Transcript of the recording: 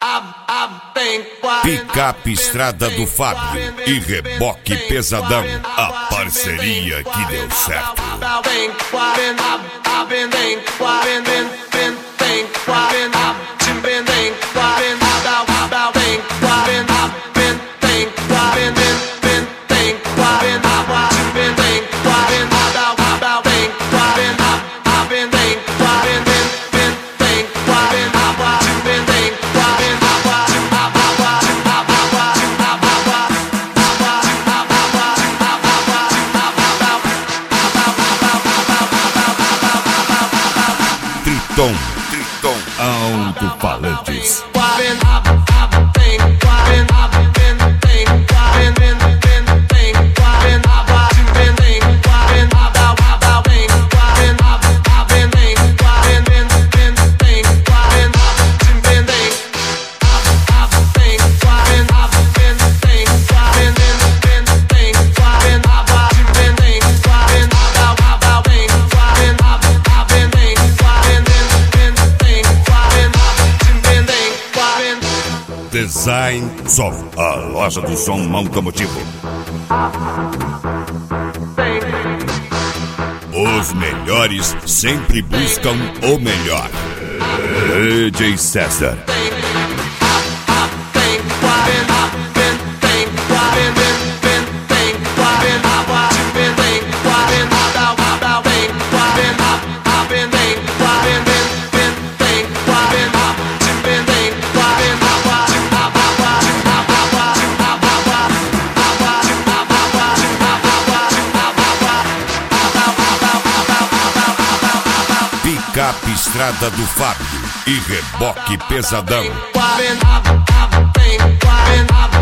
Picape Estrada do Fábio e Reboque Pesadão, a parceria que deu certo. Triton Alto-Falantes. Design Som, a loja do som automotivo. Os melhores sempre buscam o melhor. DJ César. Picape Estrada do Fábio e Reboque Pesadão.